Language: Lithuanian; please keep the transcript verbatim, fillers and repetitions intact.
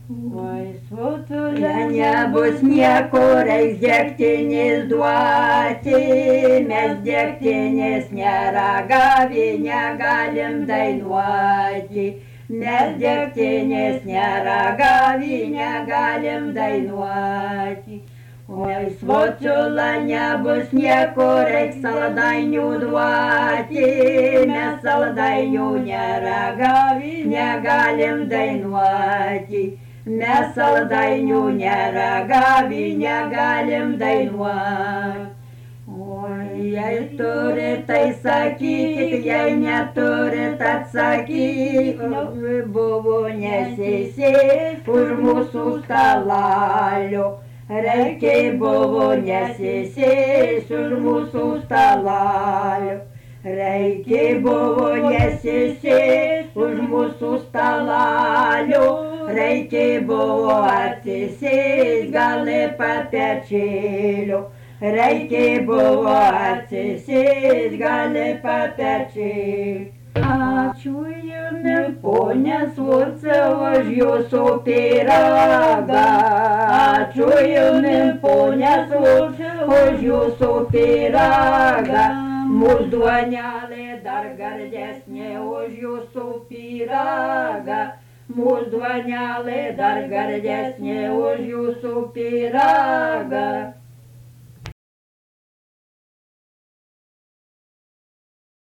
Oi, svotulė Nebus nieko, reiks degtinės duoti, mes degtinės neragavę negalim dainuoti. Mes degtinės neragavę negalim dainuoti. Oi, svotulė nebus nieko, reiks saldainių duoti, mes saldainių neragavę negalim dainuoti. Mes saldainių neragavę negalim dainuoti. Oi, jei turit, tai sakykit, jei neturit, atsakykit. Buvo nesėsės už mūsų stalalio. Reikiai buvo nesėsės už mūsų stalalio. Reikiai buvo nesėsės už mūsų stalalio. Reikiai buvo atsisės gali papečėlio. Reikiai buvo atsisės gali papečėlio. Ačiū jums, ponia Svurce, už jūsų pyragą. Ačiū jums, ponia Svurce, už jūsų pyragą. Mūsų duonelė dar gardesnė už jūsų pyragą. Mūsų duonelė dar gardesnė už jūsų pyragą.